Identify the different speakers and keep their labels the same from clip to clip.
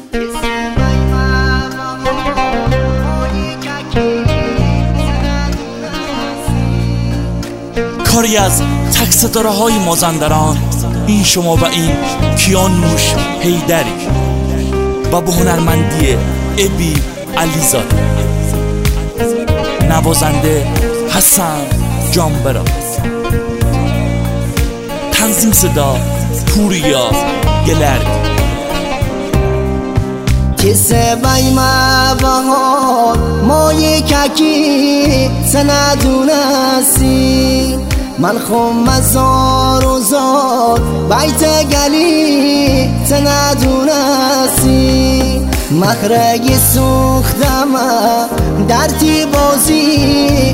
Speaker 1: کاری از تک ستاره های مازندران، این شما و این کیانوش حیدری و به هنرمندی ابی علیزاده، نوازنده حسن جانبرا، تنظیم صدا پوریا گلرگ.
Speaker 2: کسه بایم بهار مای ککی سندونسی من خم مزار و زار بیت گلی سندونسی مخرج سوختم در تی بازی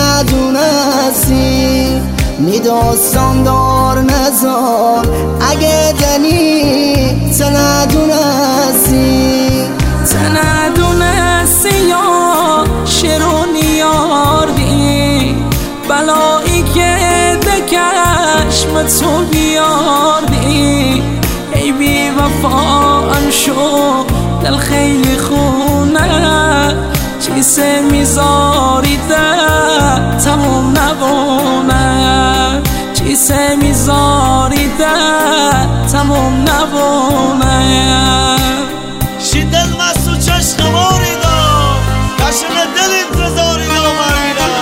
Speaker 2: سندونسی میداستان دار نزار اگه دنی سندونسی
Speaker 3: سندونسی یا شیرونی یاردی بلایی که دکشم تو بیاردی ای بی وفا شو دل خیلی خونه چیسه میذاری ده تموم نبونه چیسه میذاری ده تموم نبونه
Speaker 4: شی دل مست و چشم ماری دا کشن دل انتظاری دا مرینا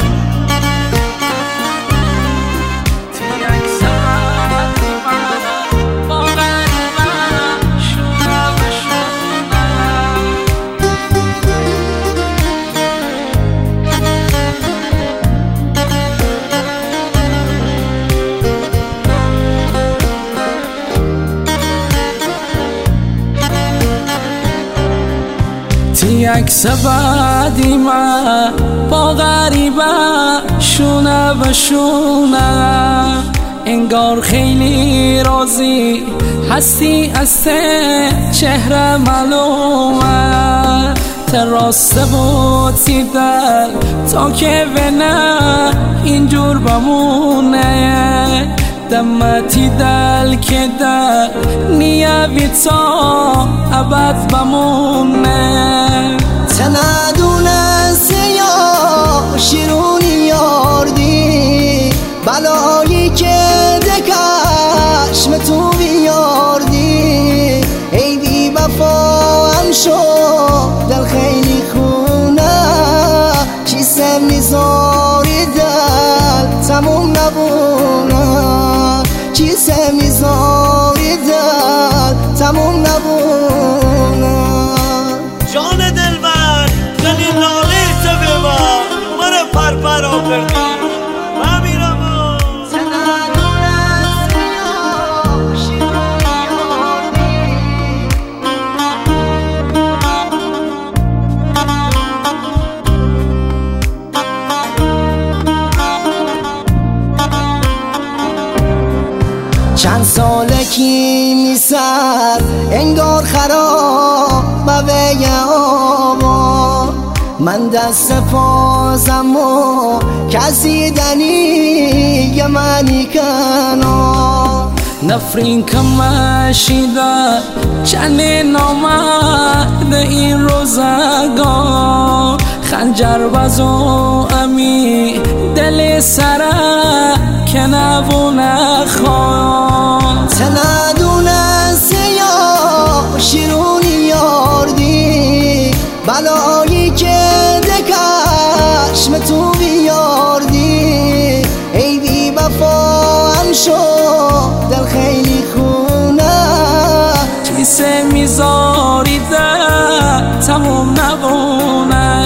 Speaker 3: یک سبادی ما با غریبه شونه به شونه انگار خیلی راضی هستی از چهره معلومه تراسته بود سی دل تا که نه اینجور بمونه دمتی دل که دل نیابی تا ابد بمونه
Speaker 2: سندونست یا شیرونی یاردی بلایی که دکشم تو بیاردی ای بی وفا هم شو دل خیلی خونه چیسه میذاری دل تموم نبونه چیسه میذاری دل تموم نبونه
Speaker 4: جان دلبر دلی نالی تو ببار من پرپر آوردی من میرم
Speaker 2: چند ساله کی میسر انگار خراب به آبا من دست پازم و کسی دنی منی کنا
Speaker 3: نفرین کمشیده چند نامد این روزگار خنجر بزو امی دل سره که نبو نخواه
Speaker 2: سندونست یا شیرونی یاردی بلایی که دکشم تو بیاردی ای بی وفا هم شو دل خیلی خونه
Speaker 3: چیسه میذاری ده تموم نبونه